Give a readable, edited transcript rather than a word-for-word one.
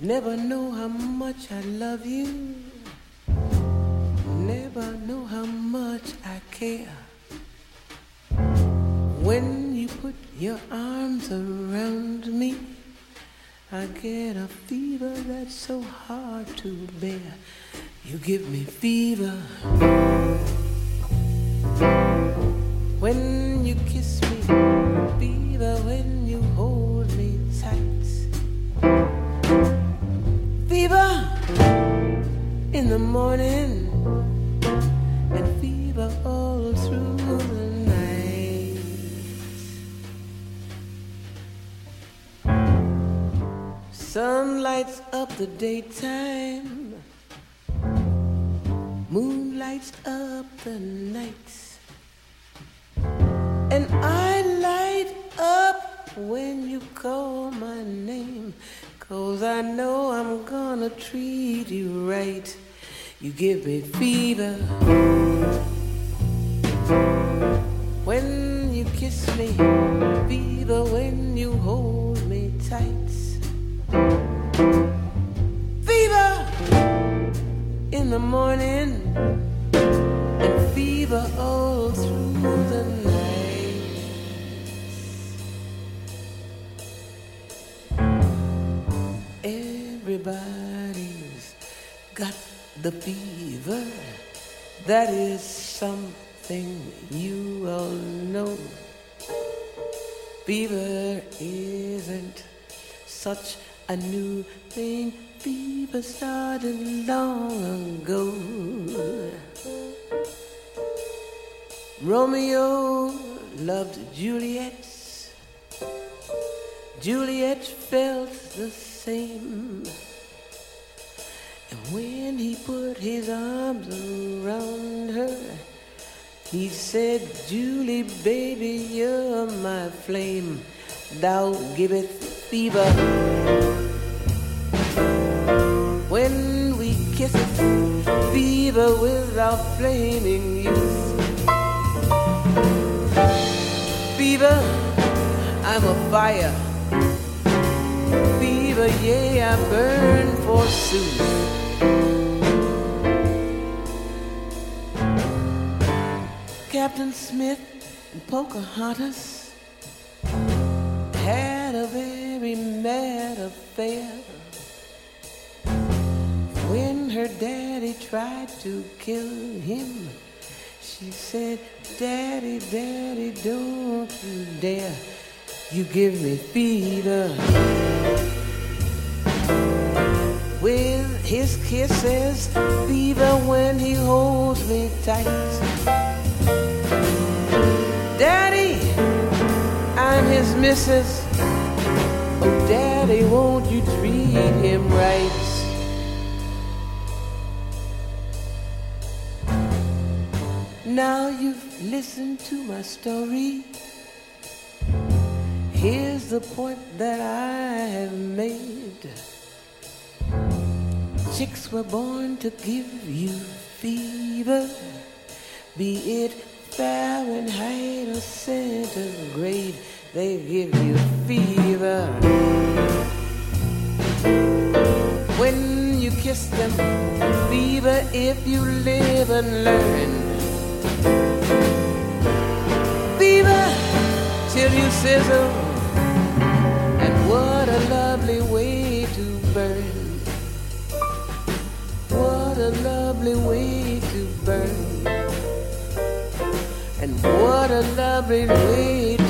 Never know how much I love you. Never know how much I care. When you put your arms around me, I get a fever that's so hard to bear. You give me fever. When you kiss me, fever when you hold me tight. Fever in the morning and fever all through the night. Sun lights up the daytime, moon lights up the nights, and I light up when you call my name, 'cause I know I'm gonna treat you right. You give me fever when you kiss me, fever when you hold me tight. Fever in the morning and fever all through the night. Everybody's got the fever. That is something you all know. Fever isn't such a new thing. Fever started long ago. Romeo loved Juliet. Juliet felt the same. And when he put his arms around her, he said, Julie, baby, you're my flame. Thou giveth fever. When we kiss, fever with our flaming youth. Fever, I'm a fire. Fever, yeah, I burn forsooth. Captain Smith and Pocahontas had a very mad affair. When her daddy tried to kill him, she said, Daddy, Daddy, don't you dare. You give me fever. With his kisses, fever when he holds me tight. Daddy, I'm his missus. Oh, Daddy, won't you treat him right? Now you've listened to my story. Here's the point that I have made. Chicks were born to give you fever, be it Fahrenheit or centigrade, they give you fever. When you kiss them, fever if you live and learn. Fever till you sizzle, and what a lovely way to burn. What a lovely way to burn. And what a lovely way